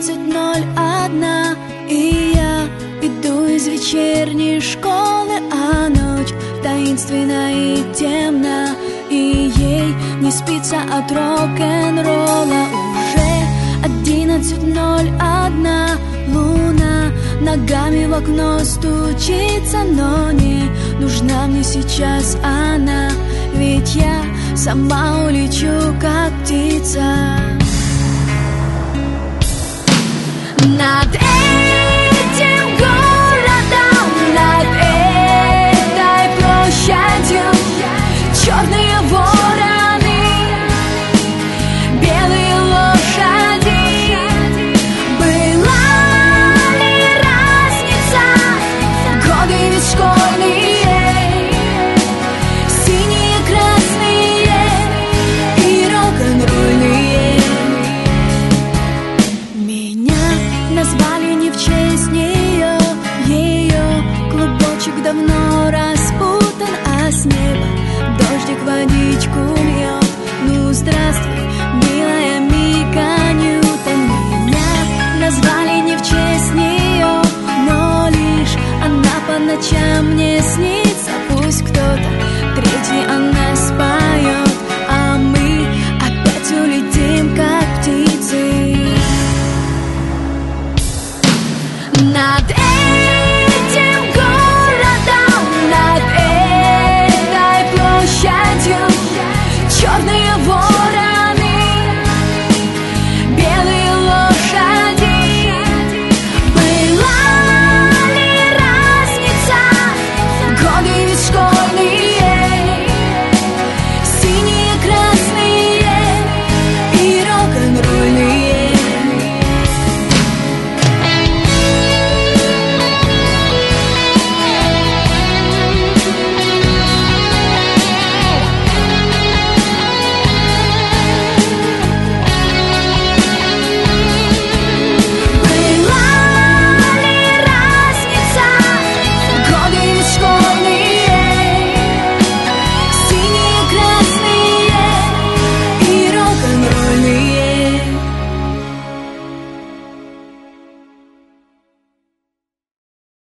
11:01, и я иду из вечерней школы, а ночь таинственна и темна, и ей не спится от рок-н-ролла. Уже 11:01, луна ногами в окно стучится, но не нужна мне сейчас она, ведь я сама улечу, как птица. Над этим городом, над этой площадью черные вороны, белые лошади. Была ли разница? Годы ведь школьные, синие, красные и рок-н-ролльные. Меня назвали не в честь нее, ее клубочек давно распутан, а с неба дождик водичку льет. Ну здравствуй, милая Мика Ньютон. Меня назвали не в честь нее, но лишь она по ночам мне снится. Пусть кто-то третий о нас поет, а мы опять улетим, как птицы. Над